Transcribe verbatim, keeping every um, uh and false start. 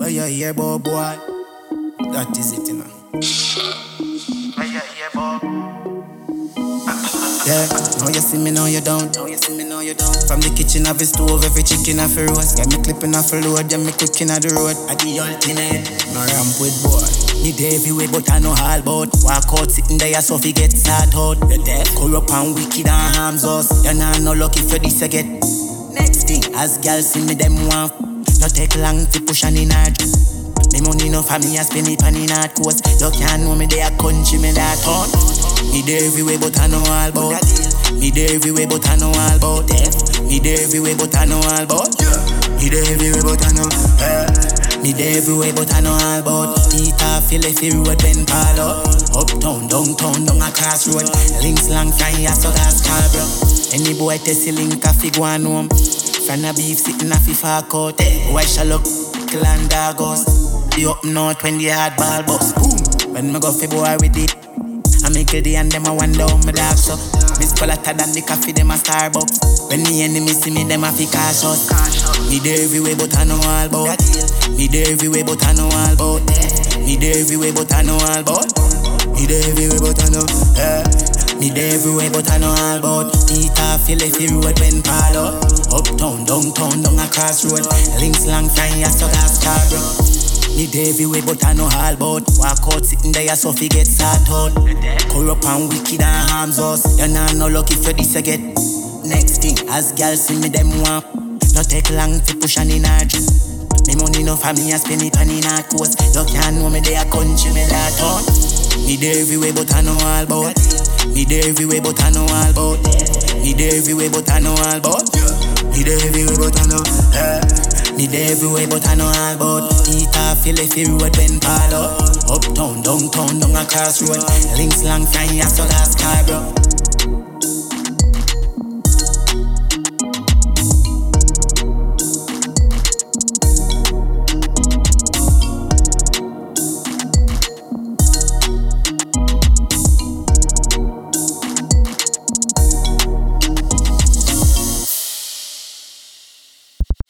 you hear about boy? That is it, you know. Oh, you hear about? Yeah, now you see me, now you don't. Now you see me, now you don't. From the kitchen of the stove, every chicken off the roast. Get me clipping off the load, get me cooking on the road. I the ultimate, no ramp with boy. Me day everywhere, but I know all about. Walk out, sitting there, so fi get start out. The death, corrupt and wicked and harms us. You're not no lucky for this, you get. Next thing, as girls see me, them want. No take long to push on in hard. Me money no for me, I spend it on in hard course. You can't know me, they a country, me that town. Me there everywhere, but I know all about. Me there everywhere, but I know all about death. Me there everywhere, but I know all about. Me there everywhere, but I know. Uh, me there everywhere, but I know all about. Peter, Philly, road, Ben Palo. Uptown, downtown, down across road. Links long fly, so that's car, bro. Any boy test the link, I fi go on home. From a beef sitting a fi fuck out. Why shall look, land dagos. The up north when the hard ball box. Boom, when me go fi boy with it. I make it the and them a wonder how my dog so. Miss Colata than the coffee, them a Starbucks. When the enemy see me, them a fi cautious. Me there everywhere, but I know all about. Me there everywhere, but I know all about. Me there everywhere, but I know all about. Me there everywhere, but I know. Uh, me there everywhere, but I know all about. Peter, Philly, road, Ben Palo. Uptown, downtown, down across road. Links long fly, so gas car, bro. Me there everywhere, but I know all about. Walk out, sitting there, so fi get start out. Corrupt and wicked and harms us. You're not no lucky for this, you get. Next thing, as girls see me, them want. No take long to push on in hard. Me money no for me, I spend it on in hard course. You can't know me, they a country, me that town. Me there everywhere, but I know all about. Me there everywhere, but I know all about. Me there everywhere, but I know all about. Me there everywhere, but I know. Uh, me there everywhere, but I know all about. Peter, Philly, road, Ben Palo. Uptown, downtown, down across road. Links long fly, so that's car, bro.